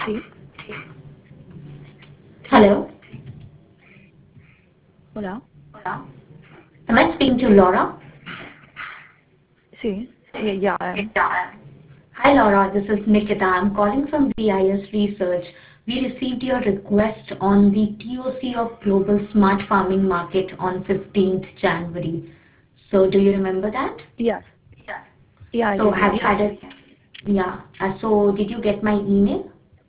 Sí, Hello. hola. Am I speaking to Laura? Sí, yeah, I am. Hi, Laura. This is Nikita. I'm calling from BIS Research. We received your request on the TOC of Global Smart Farming Market on 15th January. So, do you remember that? Yes. Yeah, I So, do. have Yes. you had it? Yeah. So, did you get my email?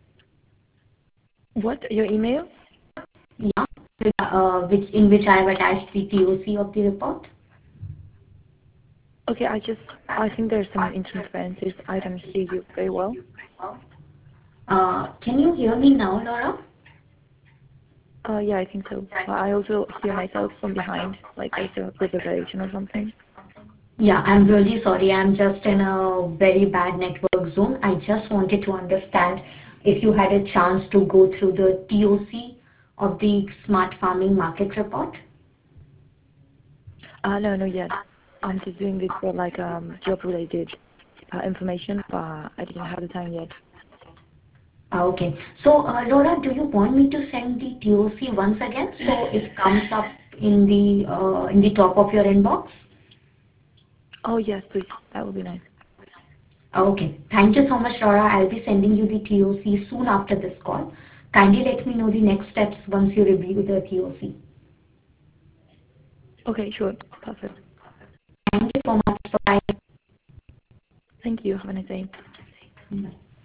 What? Your email? Yeah. In which I have attached the TOC of the report? Okay, I think there's some interferences. I don't hear you very well. Can you hear me now, Laura? Yeah, I think so. But I also hear myself from behind, like there's a reverberation or something. Yeah, I'm really sorry. I'm just in a very bad network zone. I just wanted to understand if you had a chance to go through the TOC of the Smart Farming Market Report. No, not yet. I'm just doing this for like job-related information, but I didn't have the time yet. Okay. So, Laura, do you want me to send the TOC once again so it comes up in the top of your inbox? Oh yes, please. That would be nice. Okay. Thank you so much, Laura. I'll be sending you the TOC soon after this call. Kindly let me know the next steps once you review the TOC. Okay, sure. Perfect. Thank you so much. Bye. Thank you. Have a nice day. Bye.